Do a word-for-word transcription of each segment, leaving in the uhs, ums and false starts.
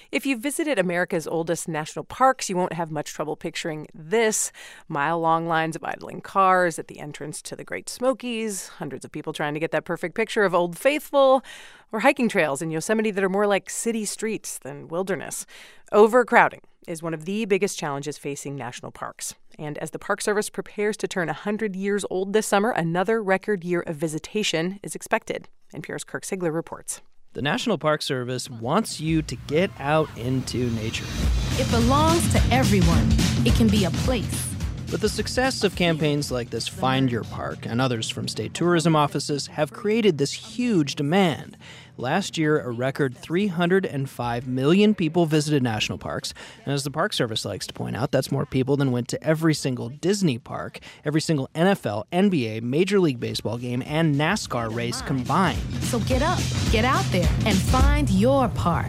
If you've visited America's oldest national parks, you won't have much trouble picturing this. Mile-long lines of idling cars at the entrance to the Great Smokies, hundreds of people trying to get that perfect picture of Old Faithful, or hiking trails in Yosemite that are more like city streets than wilderness. Overcrowding is one of the biggest challenges facing national parks. And as the Park Service prepares to turn one hundred years old this summer, another record year of visitation is expected. N P R's Kirk Siegler reports. The National Park Service wants you to get out into nature. It belongs to everyone. It can be a place. But the success of campaigns like this Find Your Park and others from state tourism offices have created this huge demand. Last year, a record three hundred five million people visited national parks. And as the Park Service likes to point out, that's more people than went to every single Disney park, every single N F L, N B A, Major League Baseball game, and NASCAR race combined. So get up, get out there, and find your park.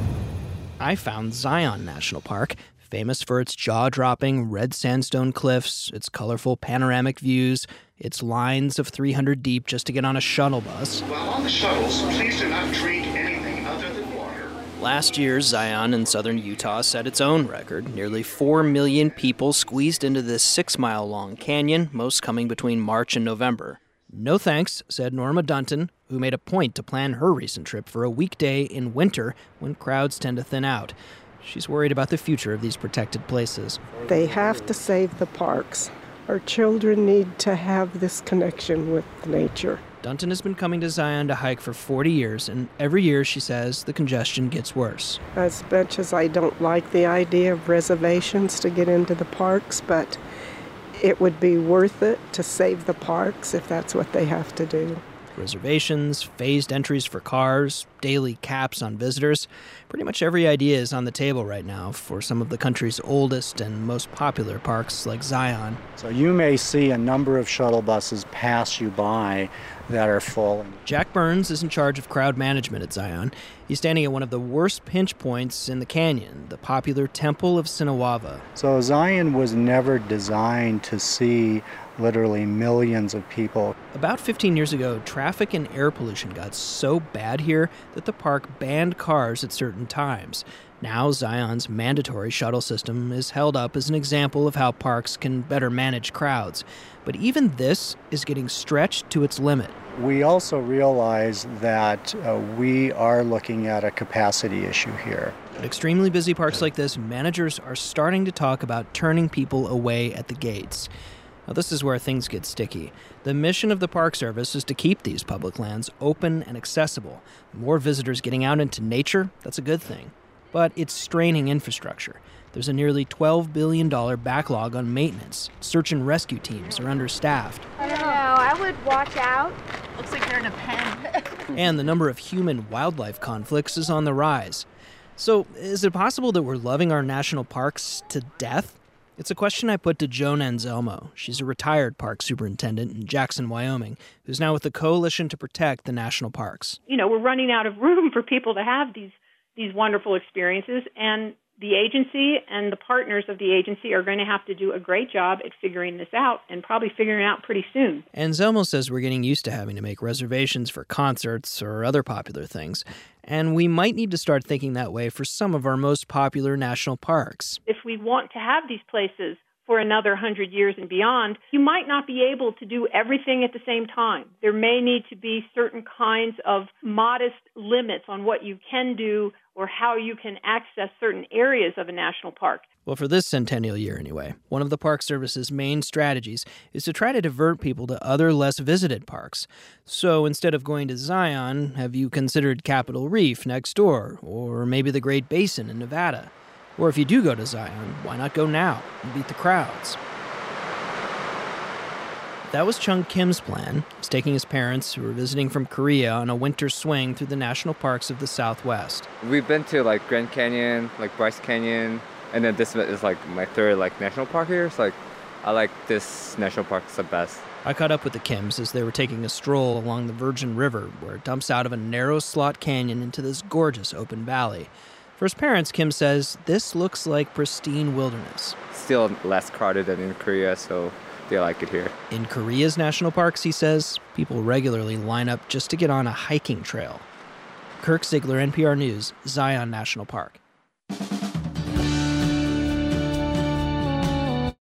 I found Zion National Park, famous for its jaw-dropping red sandstone cliffs, its colorful panoramic views, its lines of three hundred deep just to get on a shuttle bus. While on the shuttles, please do not drink anything other than water. Last year, Zion in southern Utah set its own record. Nearly four million people squeezed into this six-mile-long canyon, most coming between March and November. No thanks, said Norma Dunton, who made a point to plan her recent trip for a weekday in winter when crowds tend to thin out. She's worried about the future of these protected places. They have to save the parks. Our children need to have this connection with nature. Dunton has been coming to Zion to hike for forty years, and every year, she says, the congestion gets worse. As much as I don't like the idea of reservations to get into the parks, but it would be worth it to save the parks if that's what they have to do. Reservations, phased entries for cars, daily caps on visitors. Pretty much every idea is on the table right now for some of the country's oldest and most popular parks like Zion. So you may see a number of shuttle buses pass you by that are full. Jack Burns is in charge of crowd management at Zion. He's standing at one of the worst pinch points in the canyon, the popular Temple of Sinawava. So Zion was never designed to see literally millions of people. About fifteen years ago, traffic and air pollution got so bad here that the park banned cars at certain times. Now, Zion's mandatory shuttle system is held up as an example of how parks can better manage crowds. But even this is getting stretched to its limit. We also realize that uh, we are looking at a capacity issue here. At extremely busy parks like this, managers are starting to talk about turning people away at the gates. Now, this is where things get sticky. The mission of the Park Service is to keep these public lands open and accessible. More visitors getting out into nature, that's a good thing. But it's straining infrastructure. There's a nearly twelve billion dollars backlog on maintenance. Search and rescue teams are understaffed. I don't know. I would watch out. Looks like you're in a pen. And the number of human-wildlife conflicts is on the rise. So, is it possible that we're loving our national parks to death? It's a question I put to Joan Anselmo. She's a retired park superintendent in Jackson, Wyoming, who's now with the Coalition to Protect the National Parks. You know, we're running out of room for people to have these these wonderful experiences, and the agency and the partners of the agency are going to have to do a great job at figuring this out, and probably figuring it out pretty soon. Anselmo says we're getting used to having to make reservations for concerts or other popular things, and we might need to start thinking that way for some of our most popular national parks. If we want to have these places for another hundred years and beyond, you might not be able to do everything at the same time. There may need to be certain kinds of modest limits on what you can do or how you can access certain areas of a national park. Well, for this centennial year anyway, one of the Park Service's main strategies is to try to divert people to other less visited parks. So instead of going to Zion, have you considered Capitol Reef next door, or maybe the Great Basin in Nevada? Or if you do go to Zion, why not go now and beat the crowds? That was Chung Kim's plan. He's taking his parents, who are visiting from Korea, on a winter swing through the national parks of the Southwest. We've been to like Grand Canyon, like Bryce Canyon, and then this is like my third like national park here. So like, I like this national park the best. I caught up with the Kims as they were taking a stroll along the Virgin River, where it dumps out of a narrow slot canyon into this gorgeous open valley. For his parents, Kim says, this looks like pristine wilderness. Still less crowded than in Korea, so they like it here. In Korea's national parks, he says, people regularly line up just to get on a hiking trail. Kirk Siegler, N P R News, Zion National Park.